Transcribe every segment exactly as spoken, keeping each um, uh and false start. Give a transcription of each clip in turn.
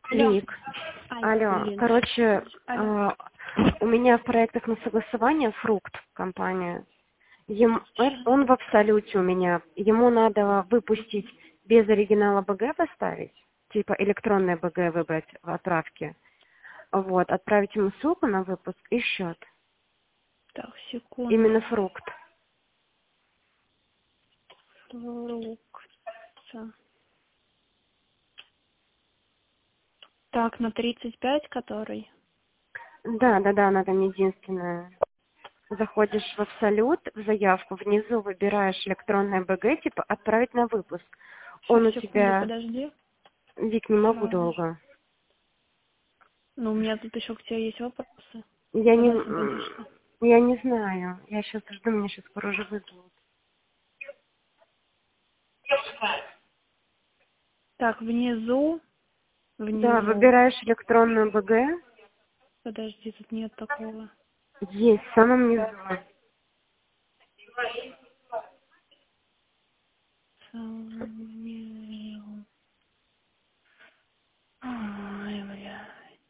Алло. Вик, Ай, алло, блин. короче, Алло. а, у меня в проектах на согласование фрукт компания. Ем- э, Щас. он в абсолюте у меня. Ему надо выпустить без оригинала БГ поставить, типа электронное БГ выбрать в отправке. Вот, отправить ему ссылку на выпуск и счет. Так, секунду. Именно фрукт. Фрукта. Так, на тридцать пять который. Да, да, да, она там единственная. Заходишь в абсолют, в заявку, внизу выбираешь электронное БГ, типа отправить на выпуск. Сейчас, Он у секунду, тебя, подожди. Вик, не могу А, долго. ну, у меня тут еще к тебе есть вопросы. Я не, Куда м, освободишься? я не знаю. Я сейчас жду, меня сейчас скоро уже вызовут. Так, внизу. Да, Внизу. выбираешь электронную БГ. Подожди, тут нет такого. Есть, в самом низу. Внизу. Ой, бля.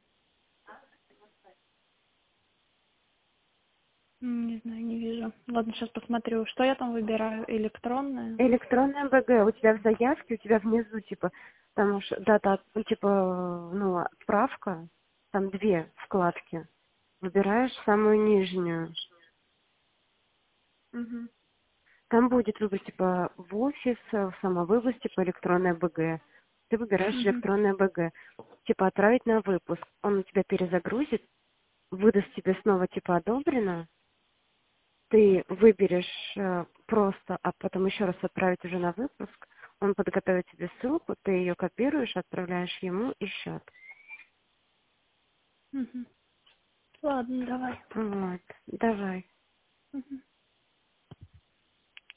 М, Не знаю, не вижу. Ладно, сейчас посмотрю. Что я там выбираю? Электронное? Электронная БГ. У тебя в заявке, у тебя внизу, типа, там уж дата, ну, типа, ну, отправка. Там две вкладки. Выбираешь самую нижнюю. Угу. Там будет выбор, типа, в офис, в самовывоз, типа, электронная БГ. Ты выбираешь Угу. электронное БГ. Типа, отправить на выпуск. Он у тебя перезагрузит, выдаст тебе снова, типа, одобрено. Ты выберешь э, просто, а потом еще раз отправить уже на выпуск. Он подготовит тебе ссылку, ты ее копируешь, отправляешь ему и счет. Угу. Ладно, давай. Вот, давай. Угу.